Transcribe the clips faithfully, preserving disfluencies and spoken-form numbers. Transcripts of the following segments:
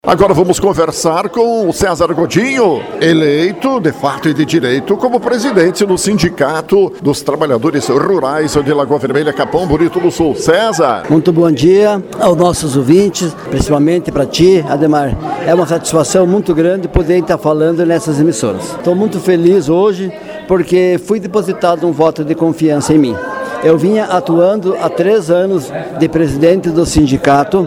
Agora vamos conversar com o César Godinho, eleito de fato e de direito como presidente do Sindicato dos Trabalhadores Rurais de Lagoa Vermelha, Capão Bonito do Sul. César. Muito bom dia aos nossos ouvintes, principalmente para ti, Ademar. É uma satisfação muito grande poder estar falando nessas emissoras. Estou muito feliz hoje porque fui depositado um voto de confiança em mim. Eu vinha atuando há três anos de presidente do sindicato,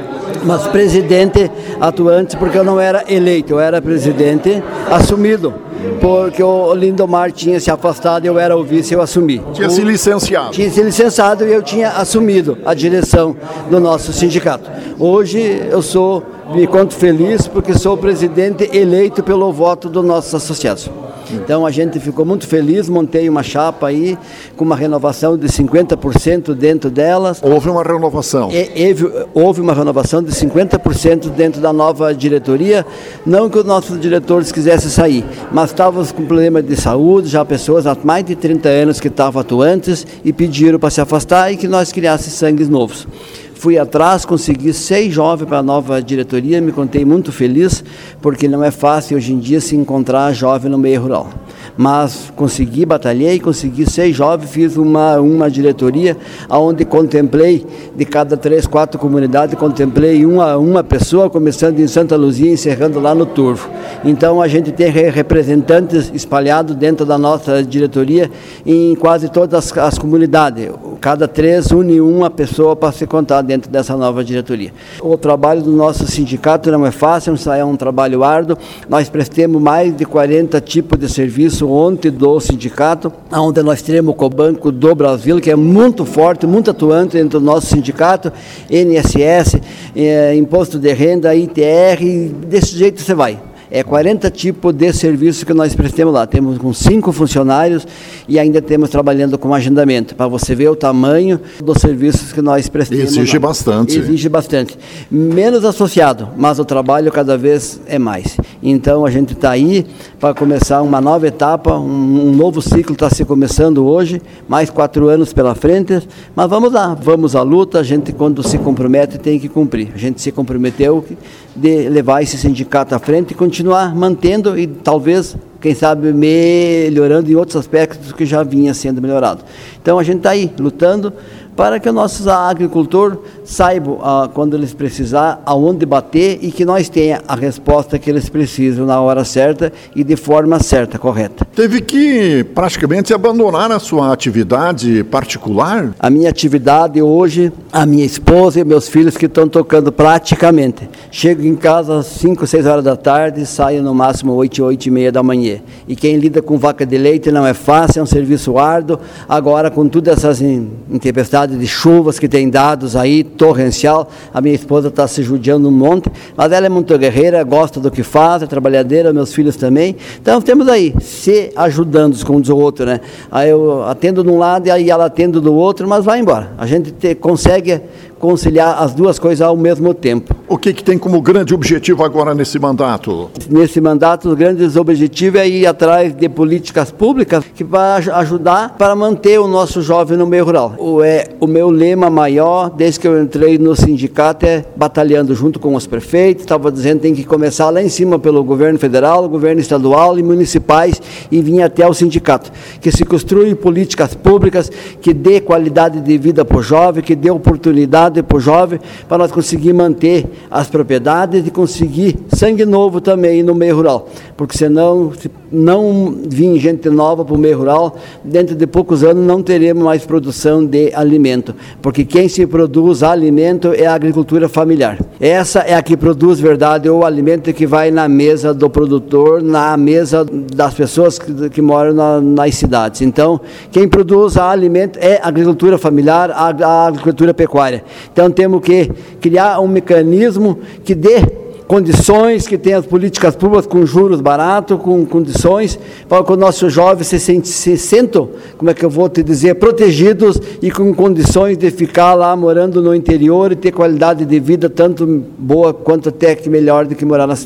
mas presidente atuante porque eu não era eleito, eu era presidente assumido, porque o Lindomar tinha se afastado e eu era o vice, eu assumi. Tinha se licenciado. Tinha se licenciado e eu tinha assumido a direção do nosso sindicato. Hoje eu sou, me conto feliz porque sou presidente eleito pelo voto dos nossos associados. Então a gente ficou muito feliz, montei uma chapa aí com uma renovação de cinquenta por cento dentro delas. Houve uma renovação? E, houve uma renovação de cinquenta por cento dentro da nova diretoria, não que os nossos diretores quisessem sair, mas estávamos com problema de saúde, já pessoas há mais de trinta anos que estavam atuantes e pediram para se afastar e que nós criássemos sangues novos. Fui atrás, consegui seis jovens para a nova diretoria, me contei muito feliz, porque não é fácil hoje em dia se encontrar jovem no meio rural. Mas consegui, batalhei, consegui seis jovens, fiz uma, uma diretoria onde contemplei, de cada três, quatro comunidades, contemplei uma, uma pessoa, começando em Santa Luzia e encerrando lá no Turvo. Então a gente tem representantes espalhados dentro da nossa diretoria em quase todas as, as comunidades. Cada três une uma pessoa para se contar dentro dessa nova diretoria. O trabalho do nosso sindicato não é fácil, é um trabalho árduo. Nós prestamos mais de quarenta tipos de serviço ontem do sindicato, onde nós temos o Cobanco do Brasil, que é muito forte, muito atuante dentro do nosso sindicato, N S S, eh, Imposto de Renda, I T R, desse jeito você vai. É quarenta tipos de serviços que nós prestamos lá. Temos com cinco funcionários e ainda temos trabalhando com agendamento, para você ver o tamanho dos serviços que nós prestamos. Exige lá. bastante. Exige bastante. Menos associado, mas o trabalho cada vez é mais. Então a gente está aí para começar uma nova etapa, um, um novo ciclo está se começando hoje, mais quatro anos pela frente, mas vamos lá, vamos à luta. A gente, quando se compromete, tem que cumprir. A gente se comprometeu de levar esse sindicato à frente e continuar mantendo e talvez, quem sabe, melhorando em outros aspectos que já vinha sendo melhorado. Então a gente está aí lutando para que os nossos agricultores saibam, ah, quando eles precisar, aonde bater e que nós tenha a resposta que eles precisam na hora certa e de forma certa, correta. Teve que praticamente abandonar a sua atividade particular? A minha atividade hoje, a minha esposa e meus filhos que estão tocando praticamente. Chego em casa às cinco, seis horas da tarde e saio no máximo oito, oito e meia da manhã. E quem lida com vaca de leite não é fácil, é um serviço árduo. Agora, com todas essas tempestades de chuvas que tem dados aí, torrencial, a minha esposa está se judiando um monte, mas ela é muito guerreira, gosta do que faz, é trabalhadeira, meus filhos também. Então temos aí, se ajudando uns com os outros, né? Aí eu atendo de um lado e aí ela atende do outro, mas vai embora. A gente te, consegue conciliar as duas coisas ao mesmo tempo. O que, que tem como grande objetivo agora nesse mandato? Nesse mandato, os grandes objetivos é ir atrás de políticas públicas que vão ajudar para manter o nosso jovem no meio rural. O, é, o meu lema maior, desde que eu entrei no sindicato, é batalhando junto com os prefeitos. Estava dizendo que tem que começar lá em cima pelo governo federal, governo estadual e municipais e vir até o sindicato. Que se construam políticas públicas que dê qualidade de vida para o jovem, que dê oportunidade para o jovem, para nós conseguir manter as propriedades e conseguir sangue novo também no meio rural, porque senão, se não vir gente nova para o meio rural, dentro de poucos anos não teremos mais produção de alimento, porque quem se produz alimento é a agricultura familiar. Essa é a que produz, verdade, o alimento que vai na mesa do produtor, na mesa das pessoas que, que moram na, nas cidades. Então, quem produz alimento é a agricultura familiar, a, a agricultura pecuária. Então temos que criar um mecanismo que dê condições, que tenha as políticas públicas com juros baratos, com condições, para que os nossos jovens se, sent, se sentam, como é que eu vou te dizer, protegidos e com condições de ficar lá morando no interior e ter qualidade de vida tanto boa quanto até que melhor do que morar na cidade.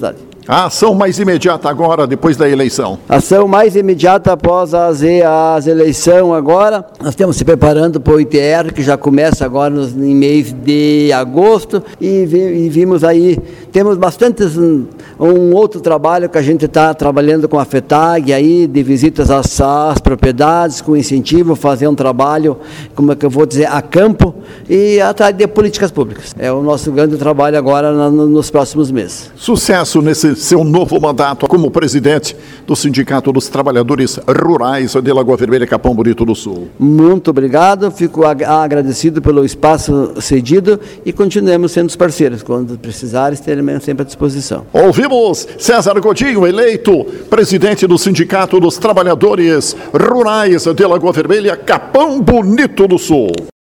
A ação mais imediata agora, depois da eleição? A ação mais imediata após as, as eleições agora, nós estamos se preparando para o I T R, que já começa agora nos, em mês de agosto, e, vi, e vimos aí, temos bastantes, um, um outro trabalho que a gente está trabalhando com a FETAG, aí, de visitas às, às propriedades, com incentivo, fazer um trabalho, como é que eu vou dizer, a campo, e atrás de políticas públicas. É o nosso grande trabalho agora na, no, nos próximos meses. Sucesso nesse seu novo mandato como presidente do Sindicato dos Trabalhadores Rurais de Lagoa Vermelha, Capão Bonito do Sul. Muito obrigado, fico agradecido pelo espaço cedido e continuemos sendo os parceiros. Quando precisarem, estaremos sempre à disposição. Ouvimos César Godinho, eleito presidente do Sindicato dos Trabalhadores Rurais de Lagoa Vermelha, Capão Bonito do Sul.